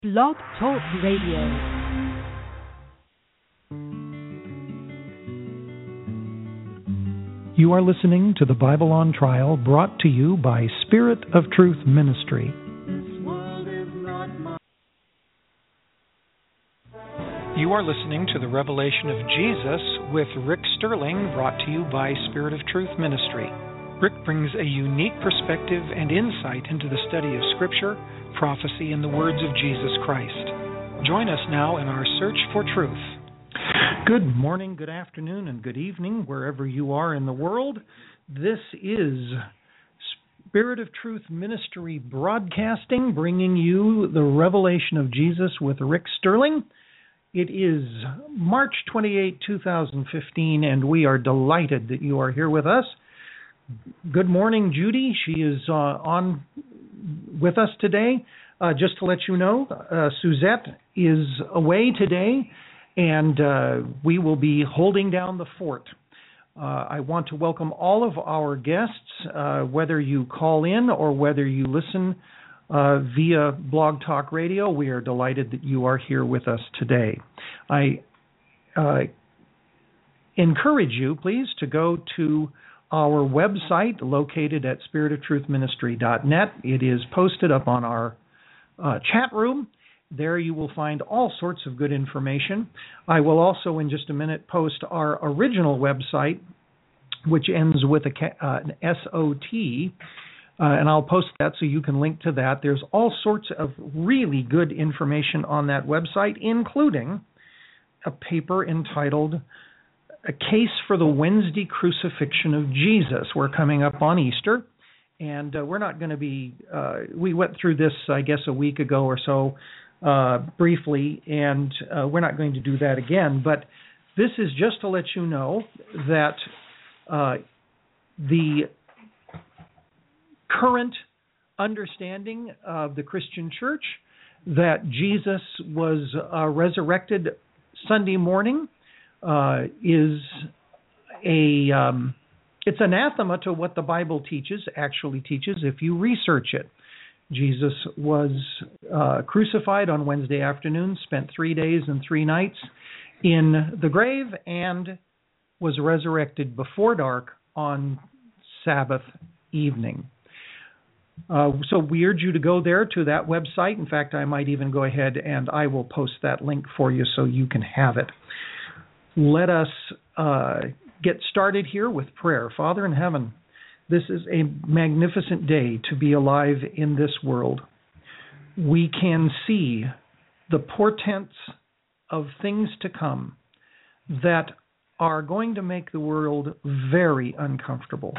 Blog Talk Radio. You are listening to the Bible on Trial, brought to you by Spirit of Truth Ministry. You are listening to the Revelation of Jesus with Rick Sterling, brought to you by Spirit of Truth Ministry. Rick brings a unique perspective and insight into the study of Scripture, prophecy, and the words of Jesus Christ. Join us now in our search for truth. Good morning, good afternoon, and good evening, wherever you are in the world. This is Spirit of Truth Ministry broadcasting, bringing you the Revelation of Jesus with Rick Sterling. It is March 28, 2015, and we are delighted that you are here with us. Good morning, Judy. She is on with us today. Just to let you know, Suzette is away today, and we will be holding down the fort. I want to welcome all of our guests, whether you call in or whether you listen via Blog Talk Radio. We are delighted that you are here with us today. I encourage you, please, to go to our website located at spiritoftruthministry.net. It is posted up on our chat room. There you will find all sorts of good information. I will also, in just a minute, post our original website, which ends with an SOT, and I'll post that so you can link to that. There's all sorts of really good information on that website, including a paper entitled A Case for the Wednesday Crucifixion of Jesus. We're coming up on Easter, and we're not going to be, we went through this, I guess, a week ago or so, briefly, and we're not going to do that again. But this is just to let you know that the current understanding of the Christian church that Jesus was resurrected Sunday morning is it's anathema to what the Bible actually teaches if you research it. Jesus was crucified on Wednesday afternoon, spent 3 days and 3 nights in the grave, and was resurrected before dark on Sabbath evening. So we urge you to go there to that website. In fact, I might even go ahead and I will post that link for you so you can have it. Let us get started here with prayer. Father in heaven, this is a magnificent day to be alive in this world. We can see the portents of things to come that are going to make the world very uncomfortable.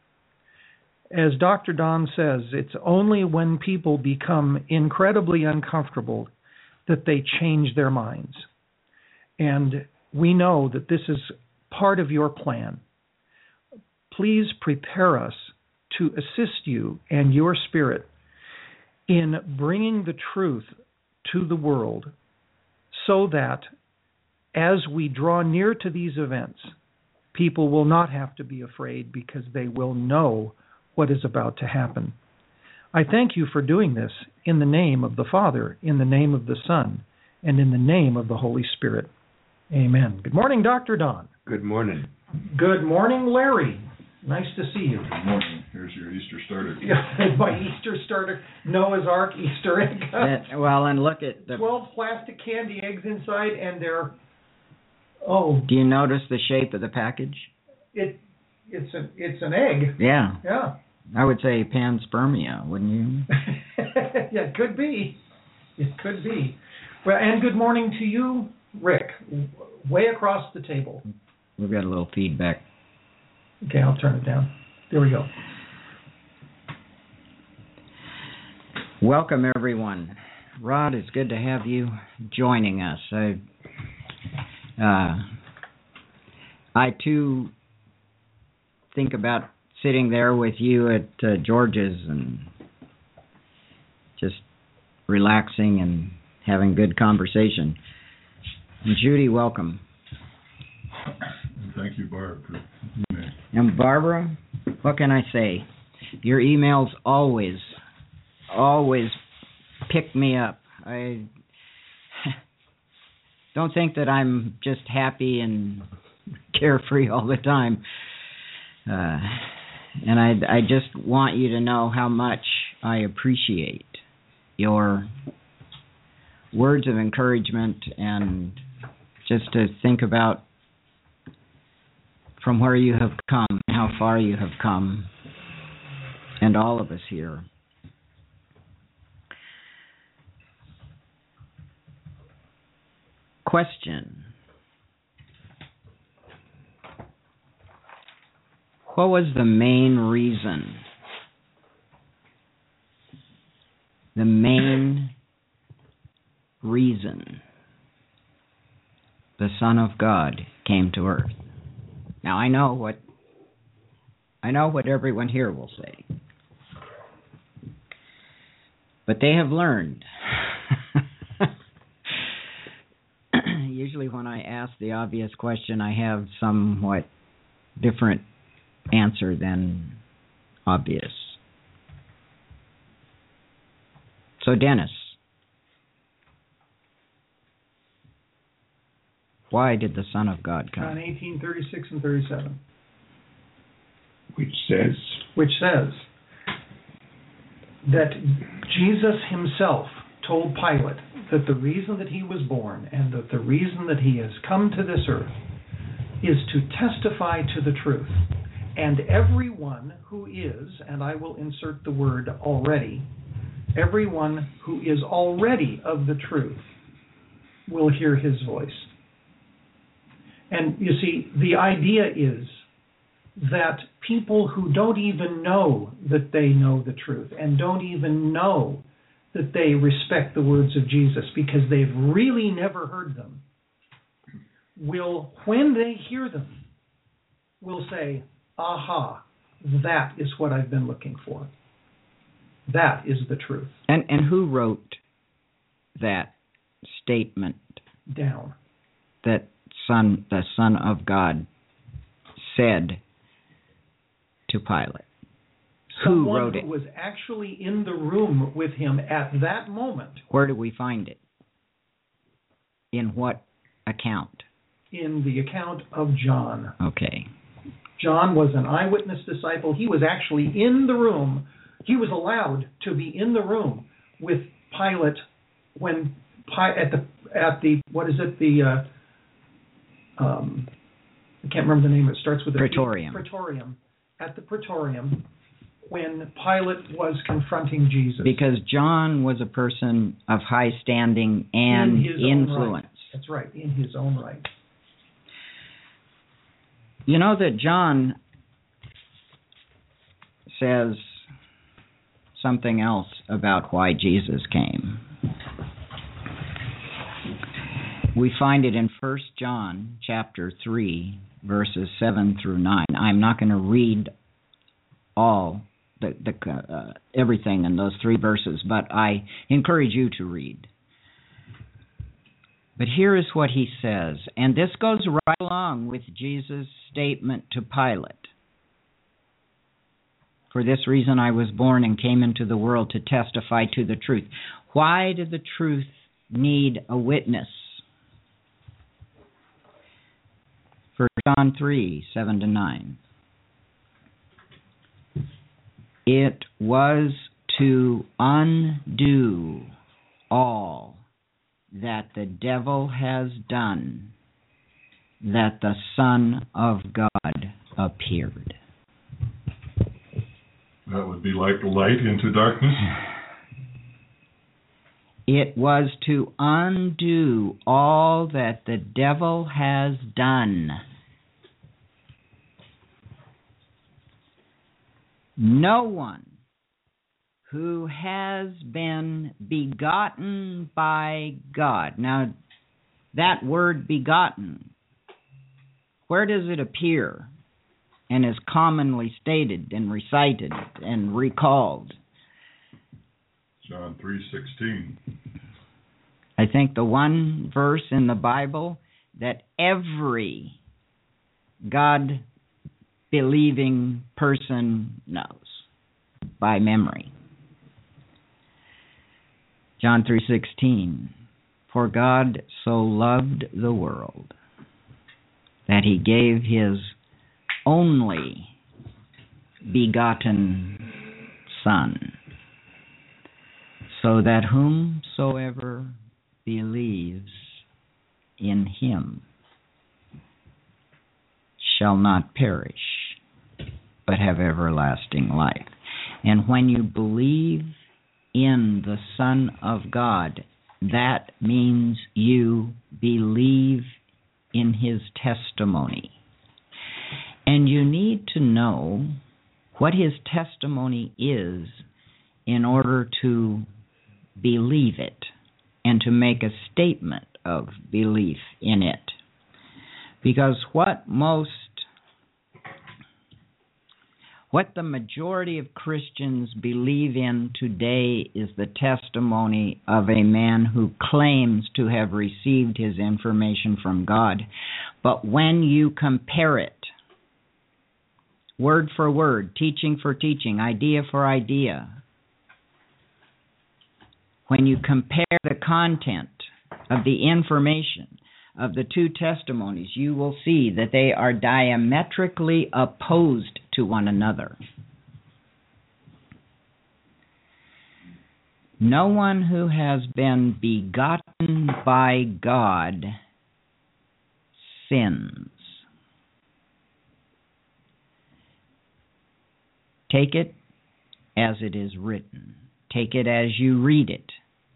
As Dr. Don says, it's only when people become incredibly uncomfortable that they change their minds. And we know that this is part of your plan. Please prepare us to assist you and your Spirit in bringing the truth to the world so that as we draw near to these events, people will not have to be afraid because they will know what is about to happen. I thank you for doing this in the name of the Father, in the name of the Son, and in the name of the Holy Spirit. Amen. Good morning, Dr. Don. Good morning. Good morning, Larry. Nice to see you. Good morning. Here's your Easter starter. My Easter starter, Noah's Ark Easter egg. Well, and look at the 12 plastic candy eggs inside, and they're Do you notice the shape of the package? It's an egg. Yeah. Yeah. I would say panspermia, wouldn't you? Yeah, it could be. It could be. Well, and good morning to you, Rick, way across the table. We've got a little feedback. Okay, I'll turn it down. There we go. Welcome, everyone. Rod, it's good to have you joining us. I too think about sitting there with you at George's and just relaxing and having good conversation. And Judy, welcome. Thank you, Barb. And Barbara, what can I say? Your emails always pick me up. I don't think that I'm just happy and carefree all the time. And I just want you to know how much I appreciate your words of encouragement, and just to think about from where you have come, how far you have come, and all of us here. Question: what was the main reason? The main reason the Son of God came to earth. Now I know what everyone here will say, but they have learned. Usually when I ask the obvious question, I have somewhat different answer than obvious. So Dennis, why did the Son of God come? John 18:36 and 37. Which says that Jesus himself told Pilate that the reason that he was born and that the reason that he has come to this earth is to testify to the truth. And everyone who is, and I will insert the word already, everyone who is already of the truth will hear his voice. And you see, the idea is that people who don't even know that they know the truth and don't even know that they respect the words of Jesus because they've really never heard them, will, when they hear them, will say, aha, that is what I've been looking for. That is the truth. And who wrote that statement down? That the Son of God said to Pilate? Someone who wrote it? Who was actually in the room with him at that moment. Where do we find it? In what account? In the account of John. Okay. John was an eyewitness disciple. He was actually in the room. He was allowed to be in the room with Pilate when at the what is it, the I can't remember the name. It starts with a Praetorium. Praetorium. At the Praetorium, when Pilate was confronting Jesus. Because John was a person of high standing and influence. Right. That's right, in his own right. You know that John says something else about why Jesus came. We find it in 1 John chapter 3, verses 7 through 9. I'm not going to read all everything in those 3 verses, but I encourage you to read. But here is what he says, and this goes right along with Jesus' statement to Pilate. For this reason I was born and came into the world to testify to the truth. Why did the truth need a witness? 1 John 3, 7 to 9. It was to undo all that the devil has done that the Son of God appeared. That would be like the light into darkness. It was to undo all that the devil has done. No one who has been begotten by God. Now, that word begotten, where does it appear and is commonly stated and recited and recalled? John 3:16. I think the one verse in the Bible that every God-believing person knows by memory. John 3:16. For God so loved the world that he gave his only begotten Son, so that whomsoever believes in him shall not perish, but have everlasting life. And when you believe in the Son of God, that means you believe in his testimony. And you need to know what his testimony is in order to believe it and to make a statement of belief in it. Because what the majority of Christians believe in today is the testimony of a man who claims to have received his information from God. But when you compare it, word for word, teaching for teaching, idea for idea, when you compare the content of the information of the two testimonies, you will see that they are diametrically opposed to one another. No one who has been begotten by God sins. Take it as it is written. Take it as you read it.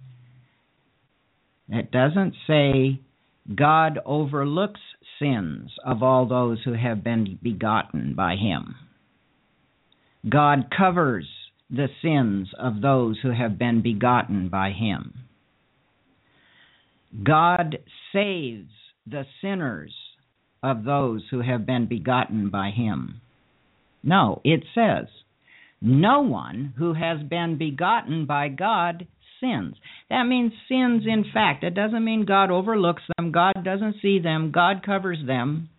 It doesn't say God overlooks sins of all those who have been begotten by him. God covers the sins of those who have been begotten by him. God saves the sinners of those who have been begotten by him. No, it says, no one who has been begotten by God sins. That means sins in fact. It doesn't mean God overlooks them. God doesn't see them. God covers them.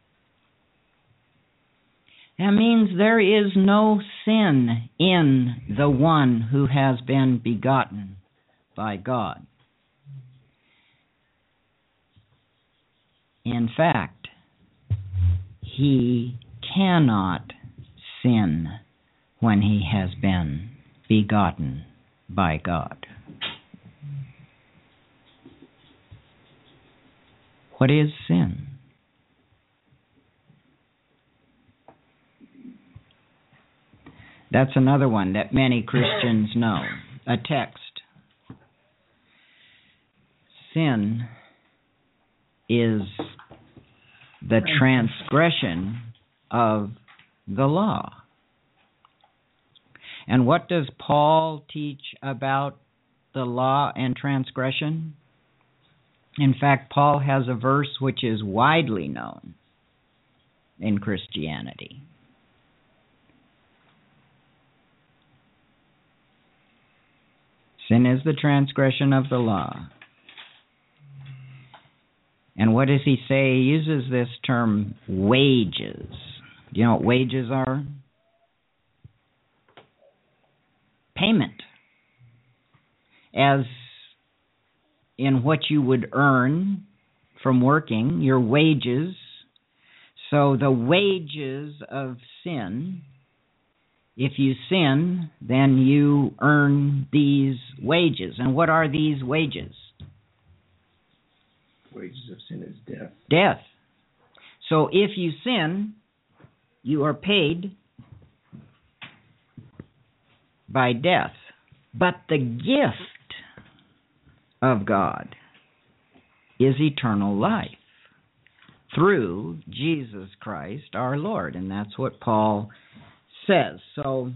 That means there is no sin in the one who has been begotten by God. In fact, he cannot sin when he has been begotten by God. What is sin? That's another one that many Christians know. A text. Sin is the transgression of the law. And what does Paul teach about the law and transgression? In fact, Paul has a verse which is widely known in Christianity. Sin is the transgression of the law. And what does he say? He uses this term, wages. Do you know what wages are? Payment. As in what you would earn from working, your wages. So the wages of sin, if you sin, then you earn these wages. And what are these wages? Wages of sin is death. Death. So if you sin, you are paid by death. But the gift of God is eternal life through Jesus Christ our Lord. And that's what Paul says. So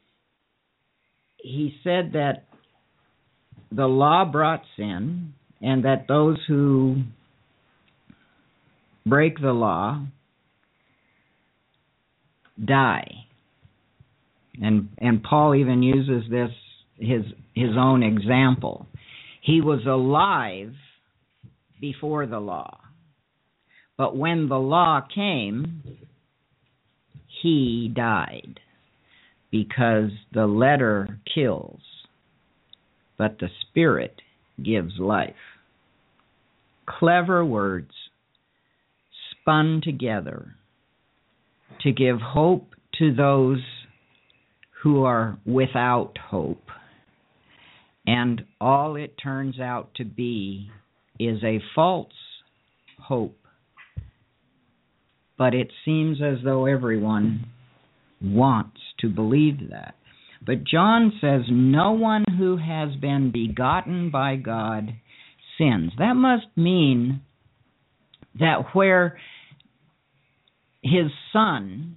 he said that the law brought sin, and that those who break the law die. And Paul even uses this, his own example. He was alive before the law. But when the law came, he died. Because the letter kills, but the Spirit gives life. Clever words spun together to give hope to those who are without hope. And all it turns out to be is a false hope. But it seems as though everyone wants to believe that. But John says, no one who has been begotten by God sins. That must mean that where his Son,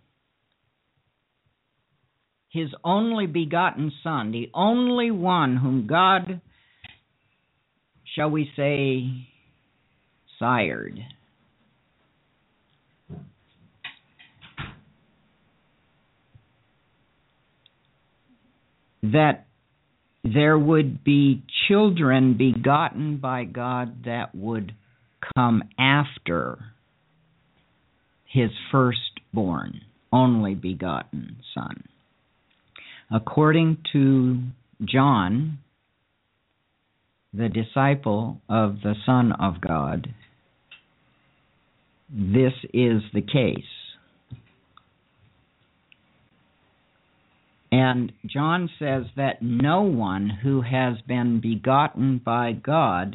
his only begotten Son, the only one whom God, shall we say, sired, that there would be children begotten by God that would come after his firstborn, only begotten Son. According to John, the disciple of the Son of God, this is the case. And John says that no one who has been begotten by God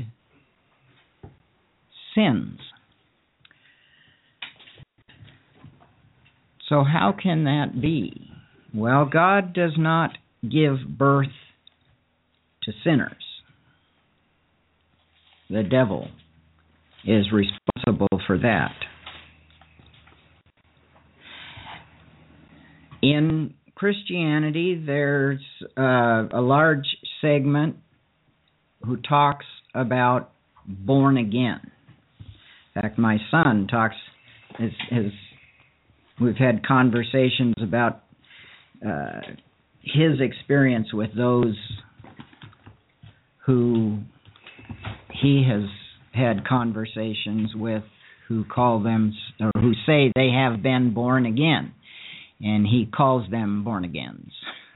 sins. So how can that be? Well, God does not give birth to sinners. The devil is responsible for that. In Christianity, there's a large segment who talks about born again. In fact, my son talks, we've had conversations about his experience with those who he has had conversations with who call them, or who say they have been born again. And he calls them born-agains.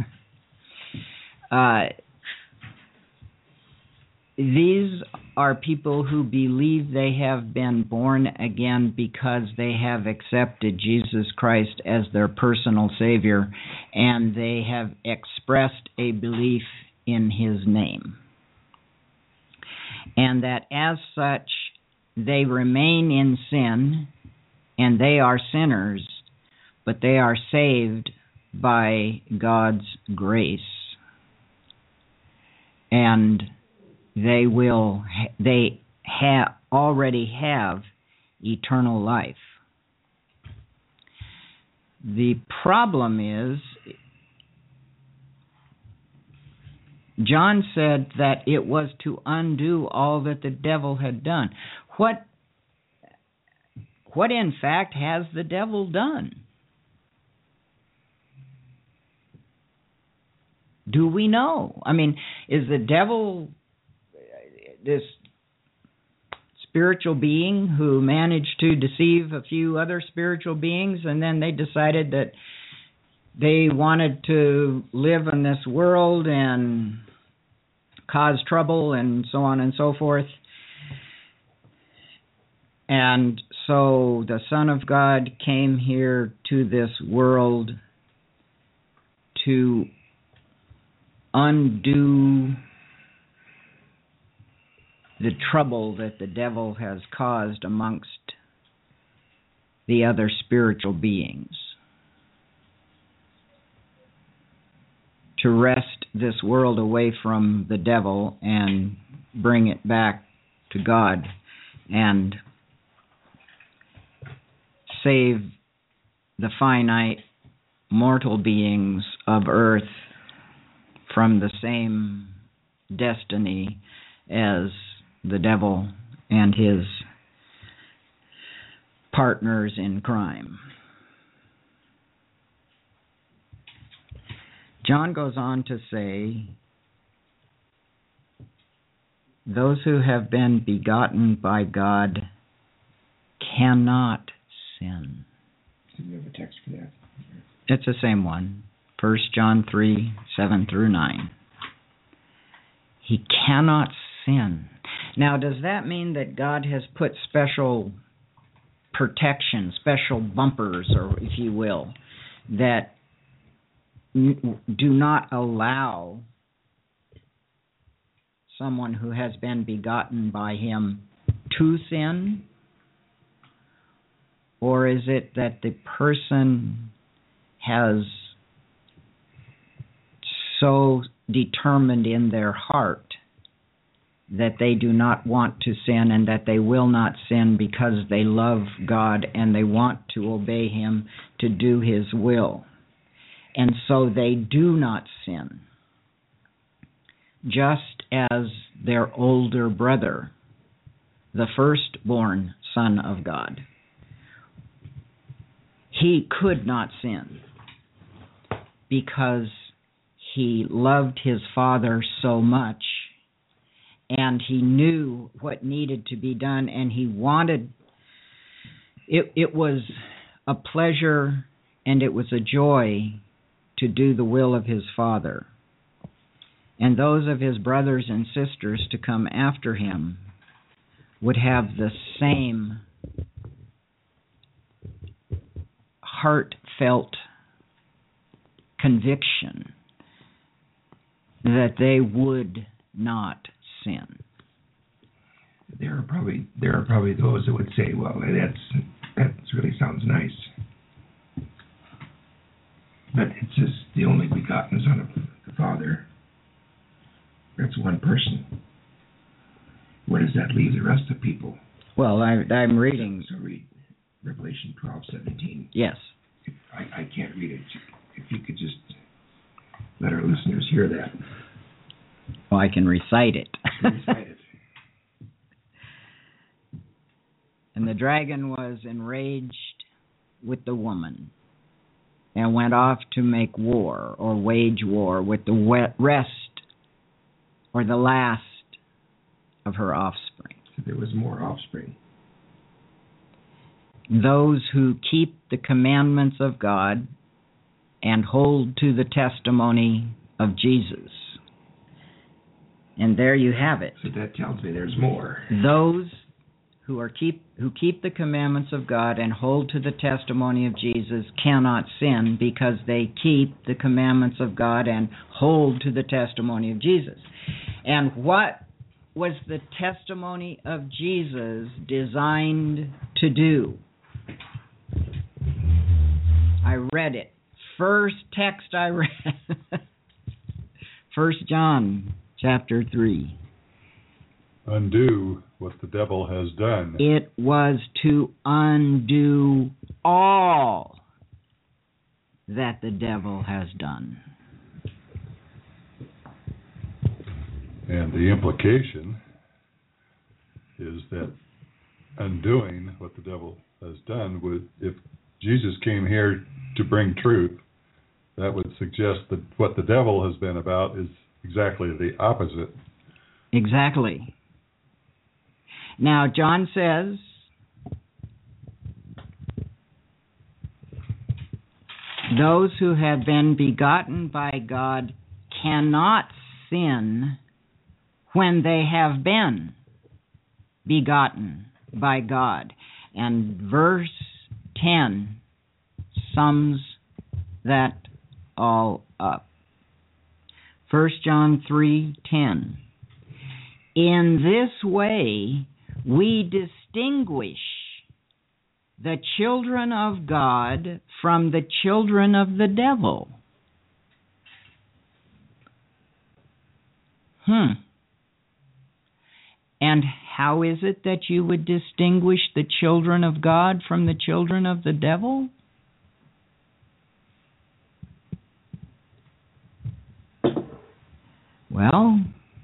These are people who believe they have been born again because they have accepted Jesus Christ as their personal Savior, and they have expressed a belief in His name. And that as such, they remain in sin, and they are sinners, but they are saved by God's grace. And they already have eternal life. The problem is, John said that it was to undo all that the devil had done. What in fact has the devil done? Do we know? I mean, is the devil this spiritual being who managed to deceive a few other spiritual beings, and then they decided that they wanted to live in this world and cause trouble and so on and so forth? And so the Son of God came here to this world to undo the trouble that the devil has caused amongst the other spiritual beings, to wrest this world away from the devil and bring it back to God and save the finite mortal beings of earth from the same destiny as the devil and his partners in crime. John goes on to say, those who have been begotten by God cannot sin. Do you have a text for that? It's the same one. 1 John 3, 7 through 9. He cannot sin. Now, does that mean that God has put special protection, special bumpers, or if you will, that do not allow someone who has been begotten by him to sin? Or is it that the person has so determined in their heart that they do not want to sin and that they will not sin because they love God and they want to obey Him to do His will? And so they do not sin, just as their older brother, the firstborn Son of God. He could not sin because he loved his father so much, and he knew what needed to be done, and he wanted it. It was a pleasure and it was a joy to do the will of his father. And those of his brothers and sisters to come after him would have the same heartfelt conviction that they would not sin. There are probably those that would say, "Well, that really sounds nice," but it's just the only begotten Son of the Father. That's one person. Where does that leave the rest of people? Well, I'm reading. So read Revelation 12:17. Yes. I can't read it. If you could just let our listeners hear that. Well, I can recite it. Recite it. And the dragon was enraged with the woman and went off to make war or wage war with the rest or the last of her offspring. So there was more offspring. Those who keep the commandments of God and hold to the testimony of Jesus. And there you have it. So that tells me there's more. Those who keep the commandments of God and hold to the testimony of Jesus cannot sin because they keep the commandments of God and hold to the testimony of Jesus. And what was the testimony of Jesus designed to do? I read it. First text I read. 1 John chapter 3. Undo what the devil has done. It was to undo all that the devil has done. And the implication is that undoing what the devil has done would, if Jesus came here to bring truth, that would suggest that what the devil has been about is exactly the opposite. Exactly. Now, John says, those who have been begotten by God cannot sin when they have been begotten by God. And verse 10 sums that all up. 1 John 3:10. In this way we distinguish the children of God from the children of the devil. And how is it that you would distinguish the children of God from the children of the devil? Well,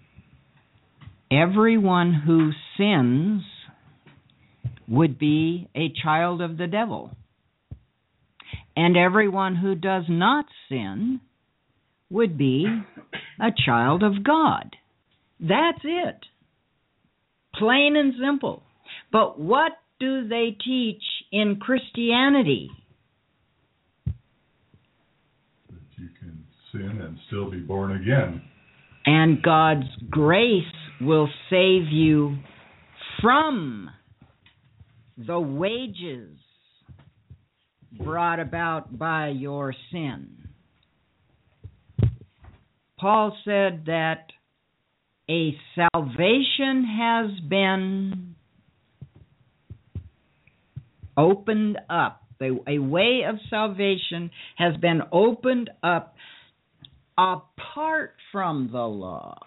everyone who sins would be a child of the devil. And everyone who does not sin would be a child of God. That's it. Plain and simple. But what do they teach in Christianity? That you can sin and still be born again. And God's grace will save you from the wages brought about by your sin. Paul said that a salvation has been opened up. A way of salvation has been opened up apart from the law.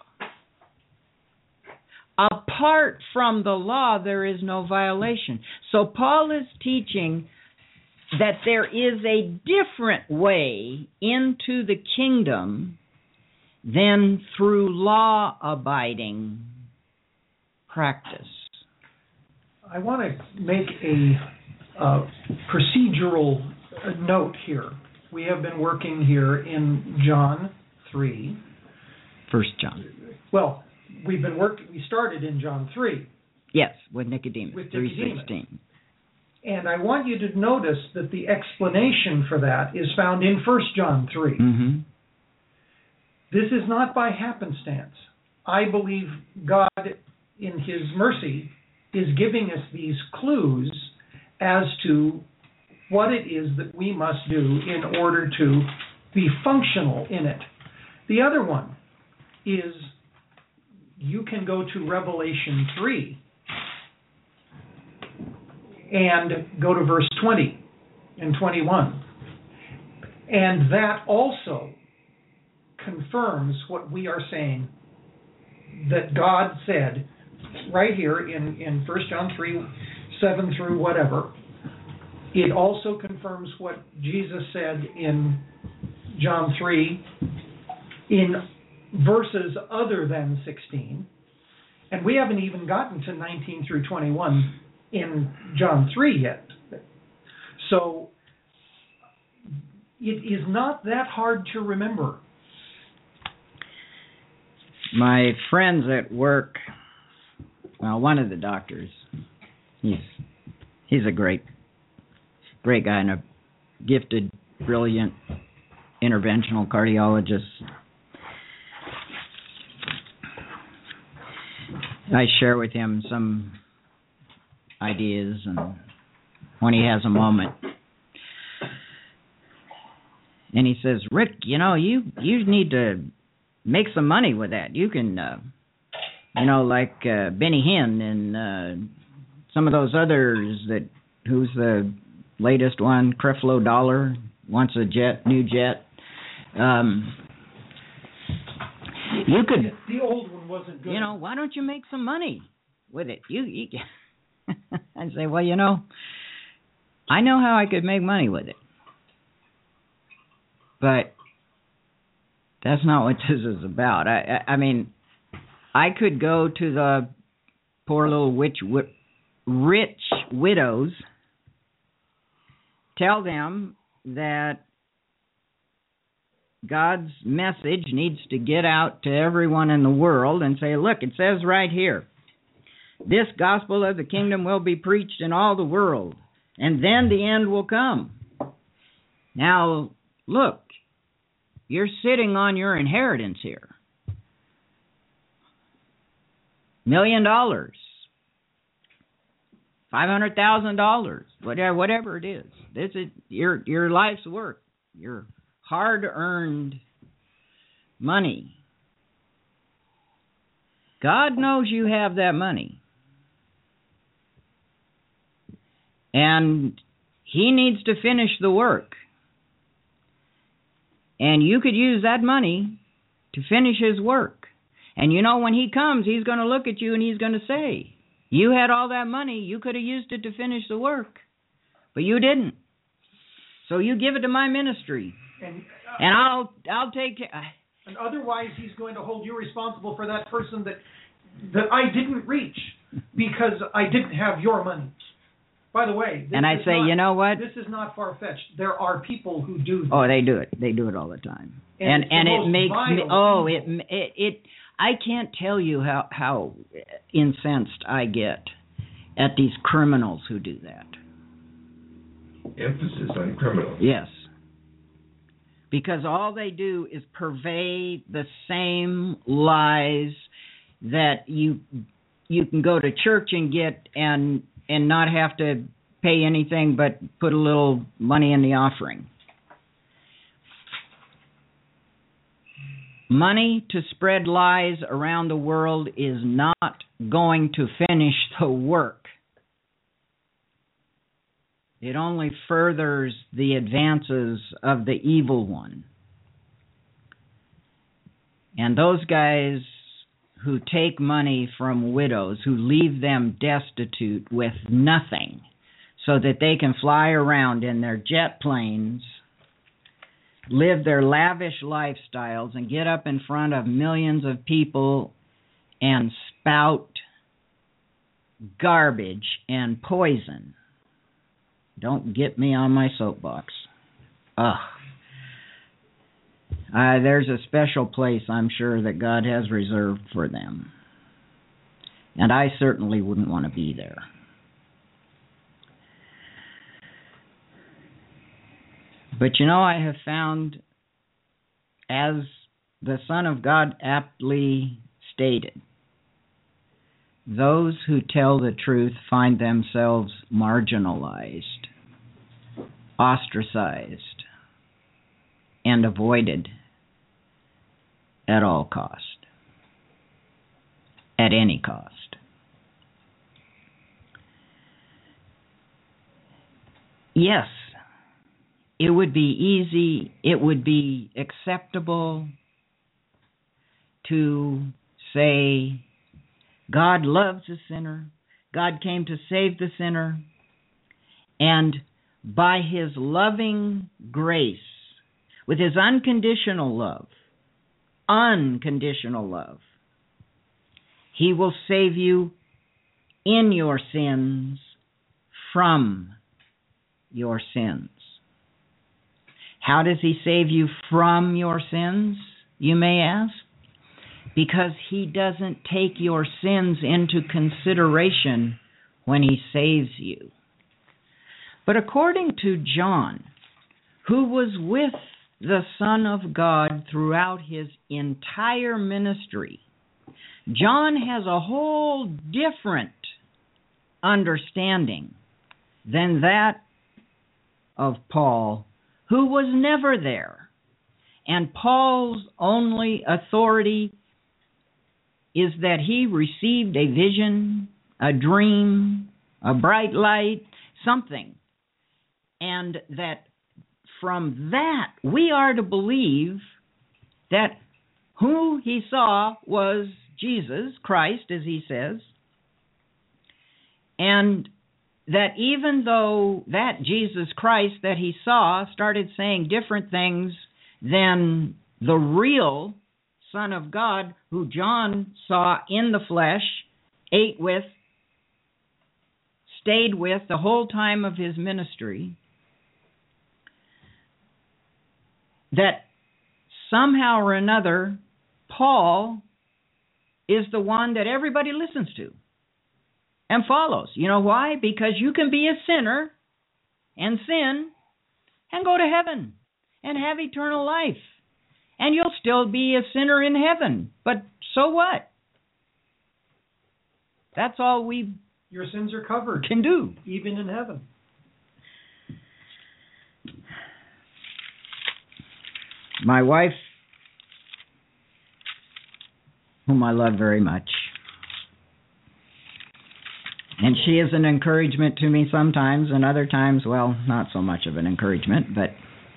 Apart from the law, there is no violation. So Paul is teaching that there is a different way into the kingdom than through law-abiding practice. I want to make a procedural note here. We have been working here in John 3. 1 John. Well, we started in John 3. Yes, with Nicodemus. With Nicodemus. 3:16. And I want you to notice that the explanation for that is found in 1 John 3. Mm-hmm. This is not by happenstance. I believe God, in His mercy, is giving us these clues as to what it is that we must do in order to be functional in it. The other one is you can go to Revelation 3 and go to verse 20 and 21. And that also confirms what we are saying that God said right here in 1 John 3, 7 through whatever. It also confirms what Jesus said in John 3 in verses other than 16. And we haven't even gotten to 19 through 21 in John 3 yet. So it is not that hard to remember. My friends at work, well, one of the doctors, he's a great guy and a gifted, brilliant interventional cardiologist. I share with him some ideas and when he has a moment. And he says, "Rick, you need to make some money with that. You can, like Benny Hinn and some of those others who's the latest one, Creflo Dollar, wants a new jet. You could. The old one wasn't good. Why don't you make some money with it? You I'd say, well, I know how I could make money with it. But that's not what this is about. I mean, I could go to the poor little rich widows, tell them that God's message needs to get out to everyone in the world and say, look, it says right here, this gospel of the kingdom will be preached in all the world, and then the end will come. Now, look, you're sitting on your inheritance here. $1 million, $500,000, whatever it is. This is your life's work, your hard-earned money. God knows you have that money. And He needs to finish the work. And you could use that money to finish His work. And when He comes, He's going to look at you and He's going to say, you had all that money, you could have used it to finish the work. But you didn't. So you give it to my ministry. And I'll take care. And otherwise, He's going to hold you responsible for that person that I didn't reach because I didn't have your money. By the way, and I say, you know what? This is not far-fetched. There are people who do this. Oh, they do it. They do it all the time. And it makes me. I can't tell you how incensed I get at these criminals who do that. Emphasis on criminals. Yes. Because all they do is purvey the same lies that you can go to church and get and not have to pay anything but put a little money in the offering. Money to spread lies around the world is not going to finish the work. It only furthers the advances of the evil one. And those guys who take money from widows, who leave them destitute with nothing, so that they can fly around in their jet planes, live their lavish lifestyles, and get up in front of millions of people and spout garbage and poison. Don't get me on my soapbox. Ugh. There's a special place, I'm sure, that God has reserved for them. And I certainly wouldn't want to be there. But you know, I have found, as the Son of God aptly stated, those who tell the truth find themselves marginalized, ostracized, and avoided at all cost, at any cost. Yes, it would be easy, it would be acceptable to say, God loves the sinner, God came to save the sinner, and by His loving grace, with His unconditional love, He will save you in your sins, from your sins. How does He save you from your sins, you may ask? Because He doesn't take your sins into consideration when He saves you. But according to John, who was with the Son of God throughout His entire ministry, John has a whole different understanding than that of Paul, who was never there. And Paul's only authority is that he received a vision, a dream, a bright light, something. And that from that we are to believe that who he saw was Jesus Christ, as he says, and that even though that Jesus Christ that he saw started saying different things than the real Son of God, who John saw in the flesh, ate with, stayed with the whole time of his ministry, that somehow or another, Paul is the one that everybody listens to and follows. You know why? Because you can be a sinner and sin and go to heaven and have eternal life. And you'll still be a sinner in heaven. But so what? That's all your sins are covered. Can do. Even in heaven. My wife, whom I love very much, and she is an encouragement to me sometimes, and other times, well, not so much of an encouragement, but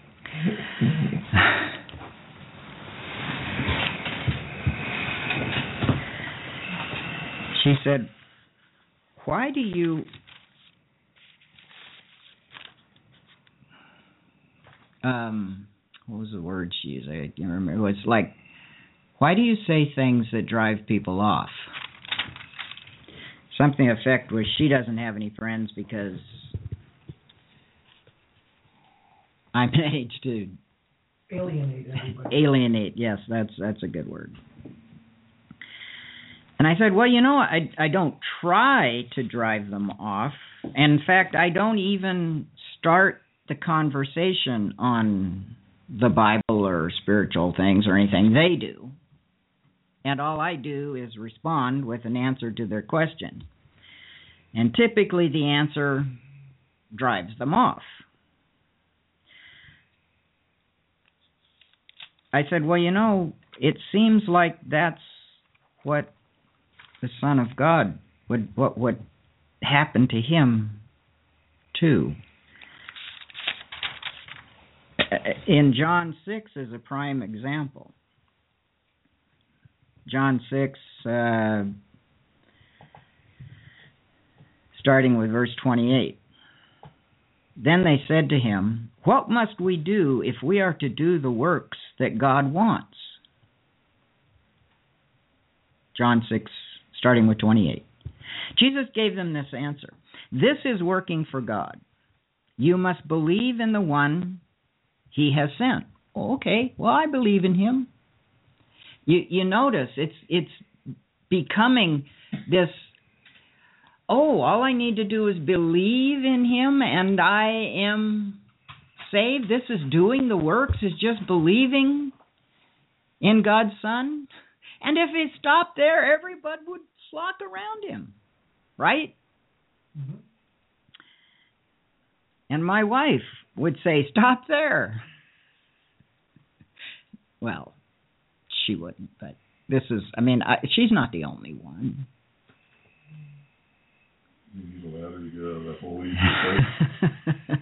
she said, why do you what was the word she used? I can't remember. It was like, why do you say things that drive people off? Something to the effect was, she doesn't have any friends because I'm an age to alienate everybody. Alienate, yes, that's a good word. And I said, well, you know, I don't try to drive them off. And in fact, I don't even start the conversation on the Bible or spiritual things or anything. They do. and all I do is respond with an answer to their question. And typically the answer drives them off. I said, well, you know, it seems like that's what the Son of God what would happen to him too. In John 6 is a prime example. John 6, starting with verse 28. Then they said to him, "What must we do if we are to do the works that God wants?" John 6, starting with 28. Jesus gave them this answer. "This is working for God. You must believe in the one he has sent." Oh, okay, well, I believe in him. You notice it's becoming this, all I need to do is believe in him and I am saved. This is doing the works, is just believing in God's Son. And if he stopped there, everybody would flock around him, right? Mm-hmm. And my wife would say, "Stop there." Well, she wouldn't, but this is, she's not the only one. You need a ladder to get out of that hole you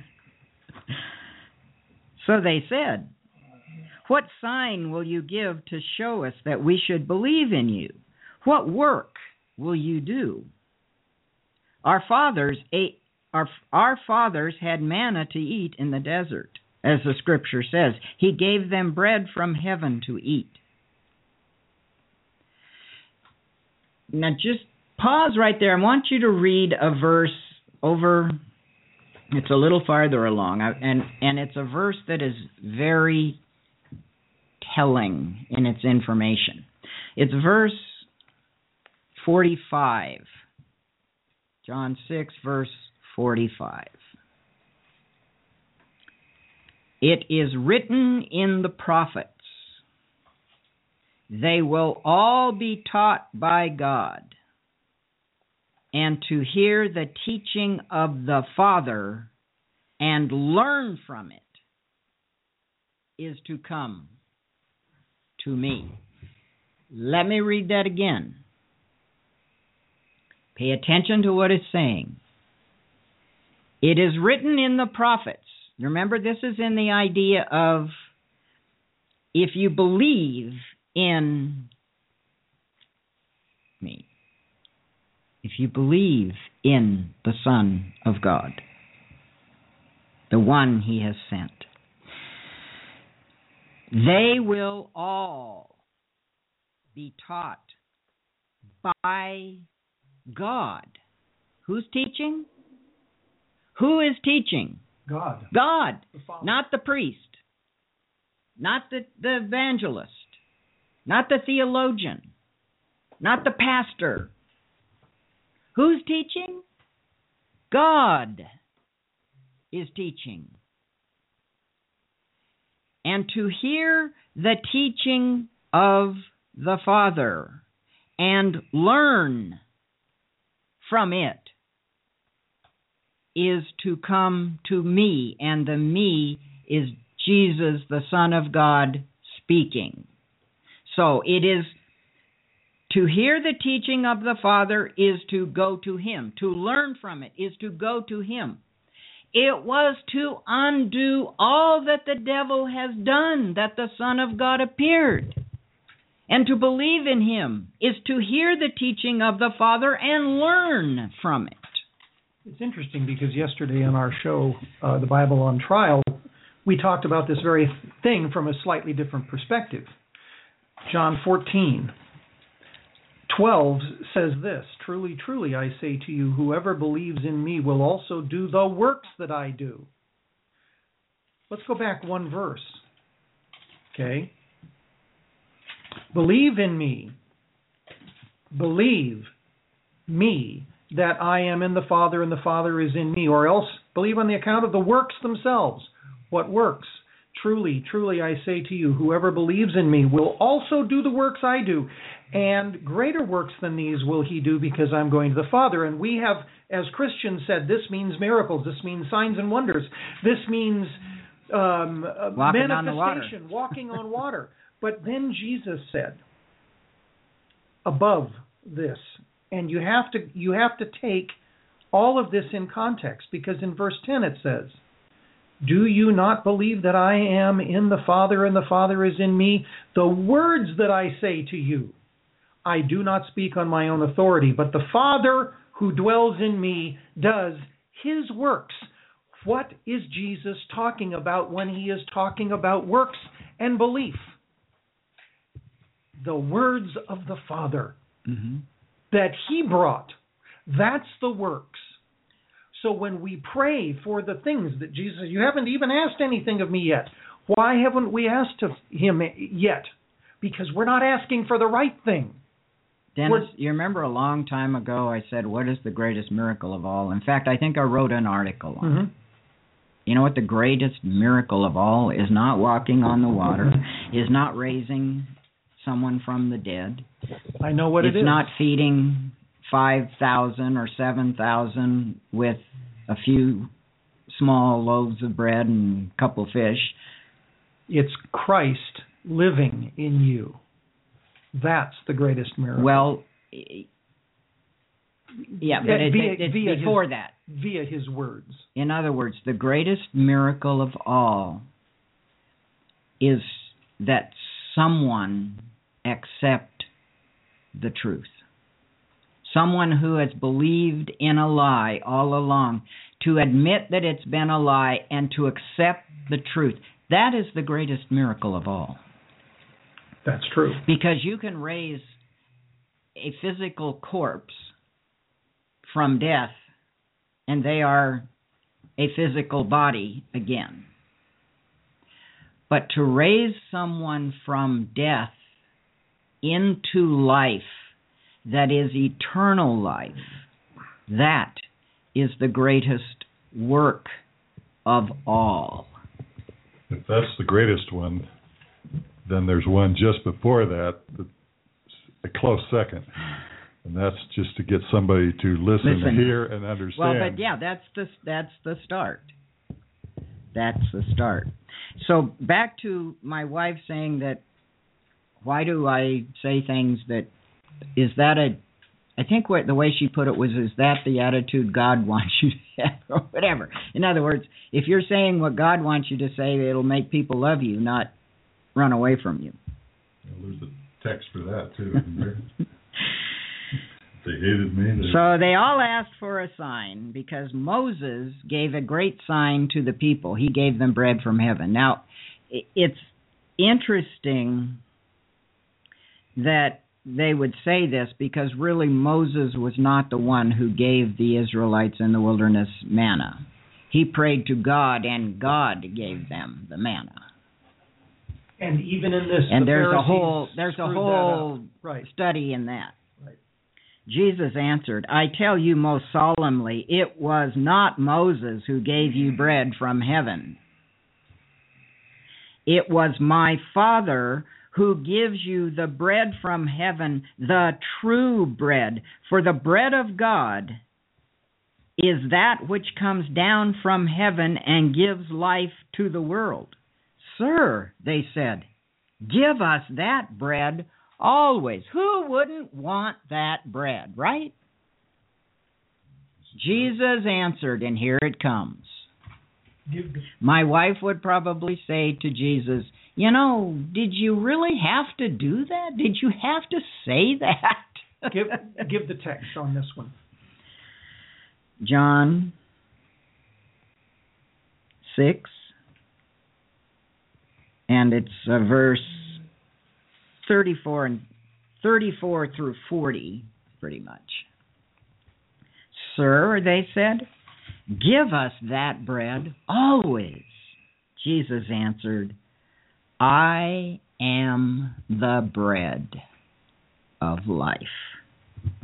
So they said, "What sign will you give to show us that we should believe in you? What work will you do? Our fathers had manna to eat in the desert, as the scripture says. He gave them bread from heaven to eat." Now just pause right there. I want you to read a verse over, it's a little farther along, and it's a verse that is very telling in its information. It's verse 45. John 6, verse 45. "It is written in the prophets, they will all be taught by God, and to hear the teaching of the Father and learn from it is to come to me." Let me read that again. Pay attention to what it's saying. It is written in the prophets. Remember, this is in the idea of if you believe in me, if you believe in the Son of God, the one he has sent, they will all be taught by God. Who's teaching? Who is teaching? God. God, The Father. not the priest, not the evangelist, not the theologian, not the pastor. Who's teaching? God is teaching. And to hear the teaching of the Father and learn from it is to come to me, and the me is Jesus, the Son of God, speaking. So it is to hear the teaching of the Father is to go to him. To learn from it is to go to him. It was to undo all that the devil has done, that the Son of God appeared. And to believe in him is to hear the teaching of the Father and learn from it. It's interesting because yesterday on our show, The Bible on Trial, we talked about this very thing from a slightly different perspective. John 14:12 says this, "Truly, truly, I say to you, whoever believes in me will also do the works that I do." Let's go back one verse. Okay? Believe in me. Believe me that I am in the Father and the Father is in me, or else believe on the account of the works themselves. What works? Truly, truly, I say to you, whoever believes in me will also do the works I do, and greater works than these will he do, because I'm going to the Father. And we have, as Christians, said this means miracles, this means signs and wonders, this means manifestation, walking on water. But then Jesus said, above this, and you have to take all of this in context, because in verse 10 it says, do you not believe that I am in the Father and the Father is in me? The words that I say to you, I do not speak on my own authority, but the Father who dwells in me does his works. What is Jesus talking about when he is talking about works and belief? The words of the Father that he brought. That's the works. So when we pray for the things that Jesus, you haven't even asked anything of me yet. Why haven't we asked of him yet? Because we're not asking for the right thing. Dennis, you remember a long time ago I said, what is the greatest miracle of all? In fact, I think I wrote an article on it. You know what the greatest miracle of all is? Not walking on the water, is not raising someone from the dead. I know what it is. It's not feeding 5,000 or 7,000 with a few small loaves of bread and a couple fish. It's Christ living in you. That's the greatest miracle. Well, yeah, but it's before that. Via his words. In other words, the greatest miracle of all is that someone accept the truth. Someone who has believed in a lie all along, to admit that it's been a lie and to accept the truth. That is the greatest miracle of all. That's true. Because you can raise a physical corpse from death, and they are a physical body again. But to raise someone from death into life, that is eternal life, that is the greatest work of all. If that's the greatest one, then there's one just before that, a close second. And that's just to get somebody to listen, hear, and understand. Well, but yeah, that's the start. That's the start. So back to my wife saying that, why do I say things that, is that I think the way she put it was, is that the attitude God wants you to have, or whatever. In other words, if you're saying what God wants you to say, it'll make people love you, not run away from you. Well, there's a text for that, too, isn't there? They hated me. So they all asked for a sign, because Moses gave a great sign to the people. He gave them bread from heaven. Now, it's interesting that they would say this, because really Moses was not the one who gave the Israelites in the wilderness manna. He prayed to God, and God gave them the manna. And even in this, and there's a whole study in that. Right. Jesus answered, I tell you most solemnly, it was not Moses who gave you bread from heaven. It was my Father who gives you the bread from heaven, the true bread. For the bread of God is that which comes down from heaven and gives life to the world. Sir, they said, give us that bread always. Who wouldn't want that bread, right? Jesus answered, and here it comes. My wife would probably say to Jesus, you know, did you really have to do that? Did you have to say that? Give the text on this one. John 6, and it's verse 34 through 40, pretty much. Sir, they said, give us that bread always. Jesus answered, I am the bread of life.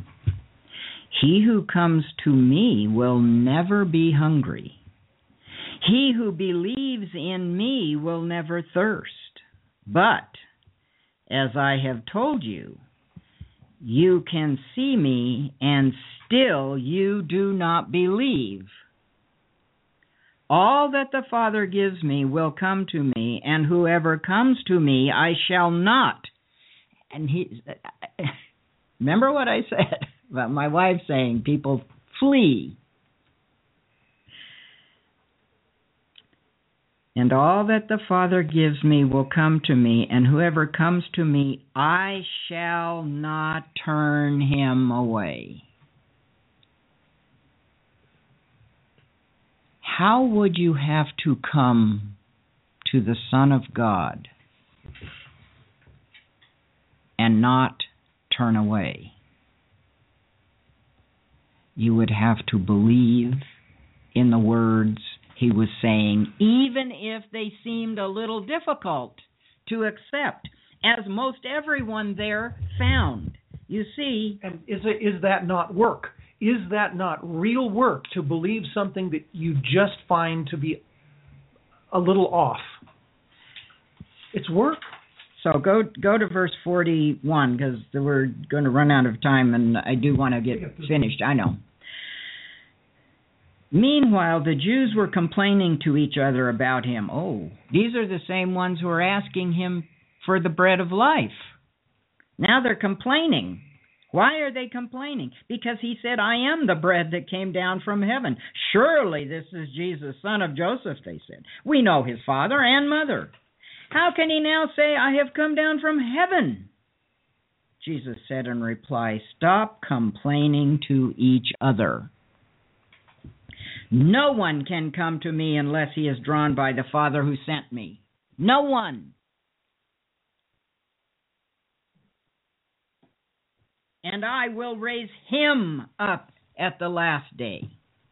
He who comes to me will never be hungry. He who believes in me will never thirst. But, as I have told you, you can see me and still you do not believe. All that the Father gives me will come to me, and whoever comes to me I shall not. And remember what I said about my wife saying people flee. And all that the Father gives me will come to me, and whoever comes to me, I shall not turn him away. How would you have to come to the Son of God and not turn away? You would have to believe in the words he was saying, even if they seemed a little difficult to accept, as most everyone there found. You see... And is that not work? Is that not real work to believe something that you just find to be a little off? It's work. So go to verse 41, because we're going to run out of time, and I do want to get finished. I know. Meanwhile, the Jews were complaining to each other about him. Oh, these are the same ones who are asking him for the bread of life. Now they're complaining. Why are they complaining? Because he said, I am the bread that came down from heaven. Surely this is Jesus, son of Joseph, they said. We know his father and mother. How can he now say, I have come down from heaven? Jesus said in reply, stop complaining to each other. No one can come to me unless he is drawn by the Father who sent me. No one. And I will raise him up at the last day.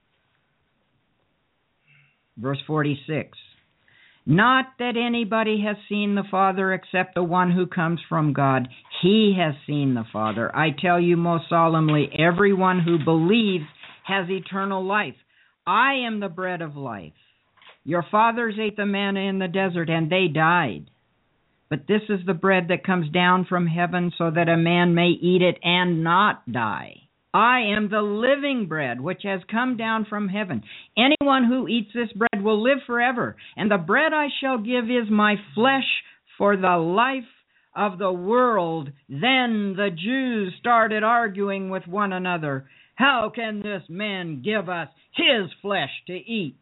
Verse 46. Not that anybody has seen the Father except the one who comes from God. He has seen the Father. I tell you most solemnly, everyone who believes has eternal life. I am the bread of life. Your fathers ate the manna in the desert, and they died. But this is the bread that comes down from heaven so that a man may eat it and not die. I am the living bread which has come down from heaven. Anyone who eats this bread will live forever, and the bread I shall give is my flesh for the life of the world. Then the Jews started arguing with one another. How can this man give us his flesh to eat?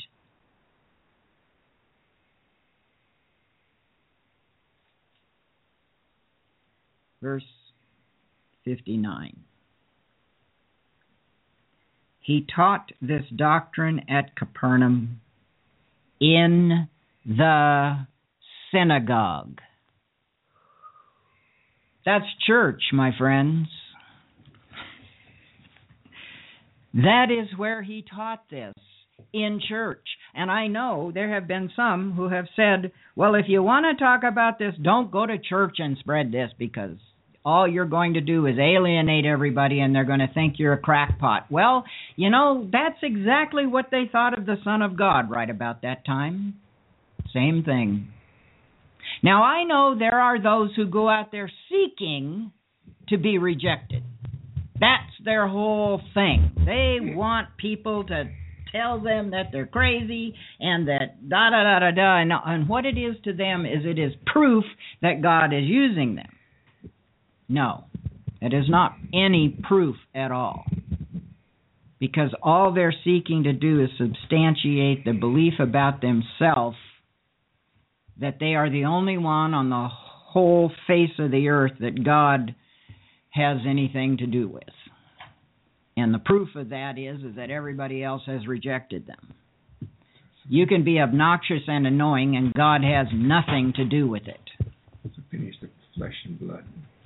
Verse 59. He taught this doctrine at Capernaum in the synagogue. That's church, my friends. That is where he taught this, in church. And I know there have been some who have said, well, if you want to talk about this, don't go to church and spread this, because all you're going to do is alienate everybody and they're going to think you're a crackpot. Well, you know, that's exactly what they thought of the Son of God right about that time. Same thing. Now, I know there are those who go out there seeking to be rejected. That's their whole thing. They want people to tell them that they're crazy and that da-da-da-da-da. And what it is to them is it is proof that God is using them. No, it is not any proof at all. Because all they're seeking to do is substantiate the belief about themselves that they are the only one on the whole face of the earth that God has anything to do with. And the proof of that is that everybody else has rejected them. You can be obnoxious and annoying, and God has nothing to do with it. It's finished of flesh and blood.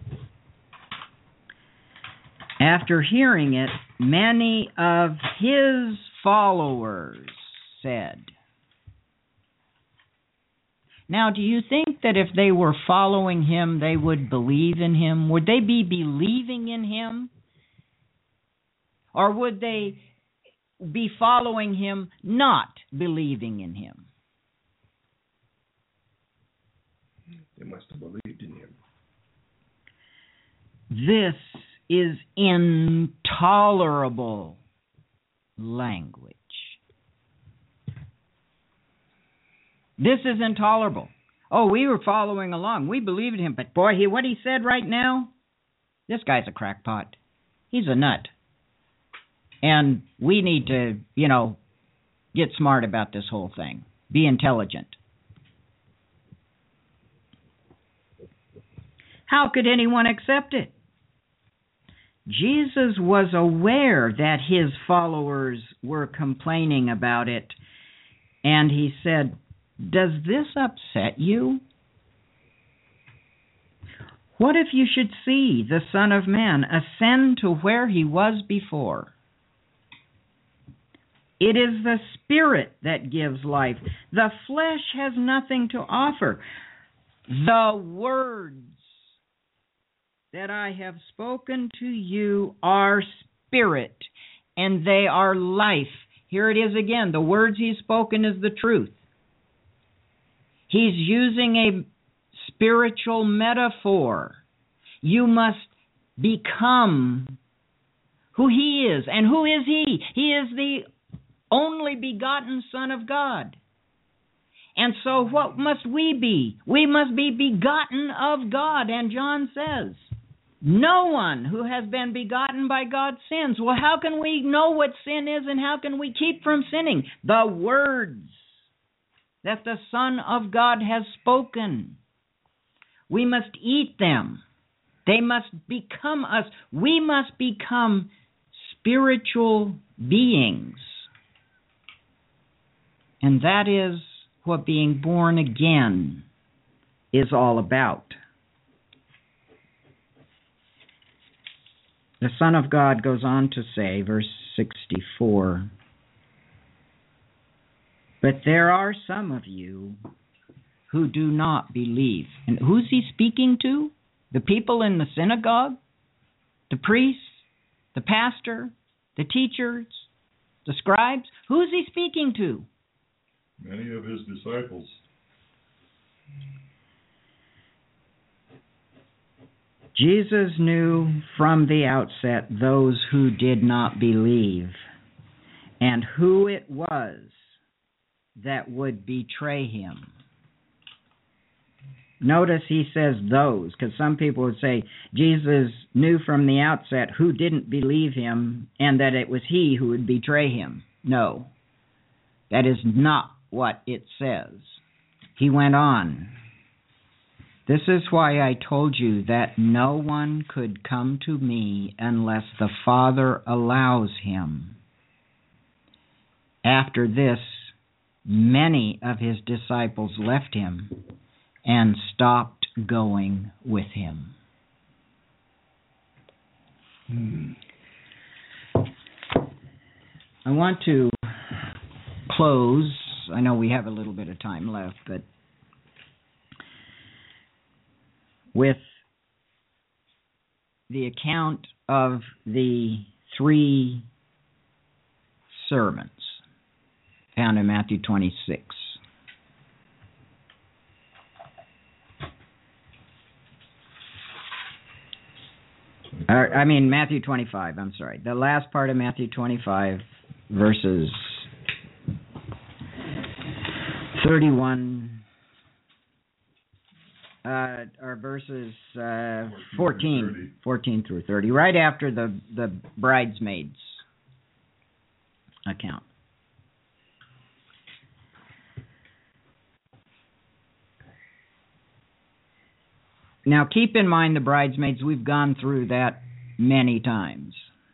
After hearing it, many of his followers said. Now, do you think that if they were following him, they would believe in him? Would they be believing in him? Or would they be following him, not believing in him? They must have believed in him. This is intolerable language. This is intolerable. Oh, we were following along. We believed in him. But boy, what he said right now, this guy's a crackpot. He's a nut. And we need to, get smart about this whole thing. Be intelligent. How could anyone accept it? Jesus was aware that his followers were complaining about it, and he said, "Does this upset you? What if you should see the Son of Man ascend to where he was before? It is the Spirit that gives life. The flesh has nothing to offer. The words that I have spoken to you are spirit, and they are life." Here it is again. The words he's spoken is the truth. He's using a spiritual metaphor. You must become who he is. And who is he? He is the only begotten Son of God. And so what must we be? We must be begotten of God. And John says, no one who has been begotten by God sins. Well, how can we know what sin is, and how can we keep from sinning? The words that the Son of God has spoken. We must eat them. They must become us. We must become spiritual beings. And that is what being born again is all about. The Son of God goes on to say, verse 64, "But there are some of you who do not believe." And who's he speaking to? The people in the synagogue? The priests? The pastor? The teachers? The scribes? Who's he speaking to? Many of his disciples. Jesus knew from the outset those who did not believe and who it was that would betray him. Notice he says those, because some people would say Jesus knew from the outset who didn't believe him and that it was he who would betray him. No, that is not what it says. He went on. "This is why I told you that no one could come to me unless the Father allows him." After this, many of his disciples left him and stopped going with him. I want to close. I know we have a little bit of time left, but with the account of the three servants found in Matthew 26. Matthew 25, I'm sorry. The last part of Matthew 25, verses 31, or verses 14 through 30, right after the bridesmaids account. Now, keep in mind the bridesmaids, we've gone through that many times.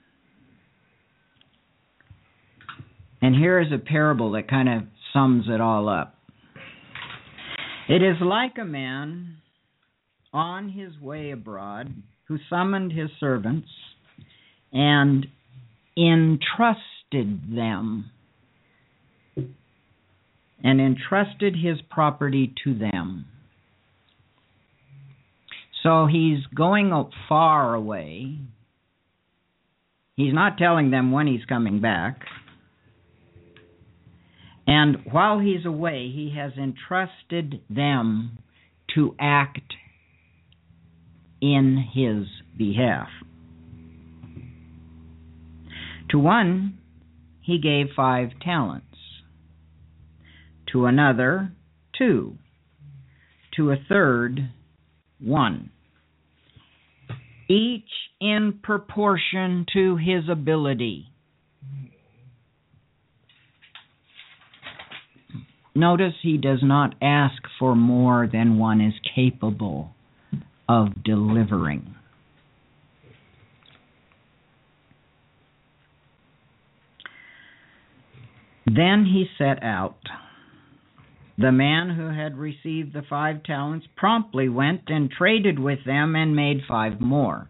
And here is a parable that kind of sums it all up. "It is like a man on his way abroad who summoned his servants and entrusted them, and entrusted his property to them." So he's going far away. He's not telling them when he's coming back. And while he's away, he has entrusted them to act in his behalf. To one, he gave 5 talents. To another, 2. To a third, 1. Each in proportion to his ability. Notice he does not ask for more than one is capable of delivering. Then he set out. The man who had received the 5 talents promptly went and traded with them and made 5 more.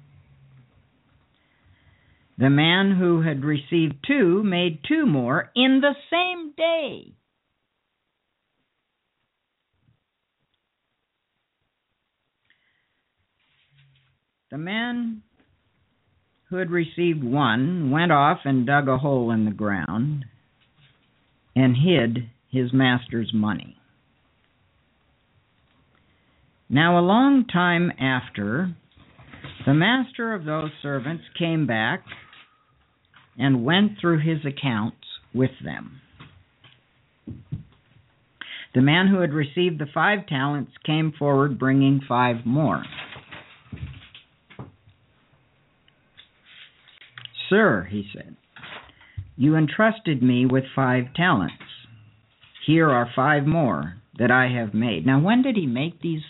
The man who had received 2 made 2 more in the same day. The man who had received 1 went off and dug a hole in the ground and hid his master's money. Now, a long time after, the master of those servants came back and went through his accounts with them. The man who had received the 5 talents came forward bringing 5 more. Sir, he said, you entrusted me with 5 talents. Here are 5 more that I have made. Now, when did he make these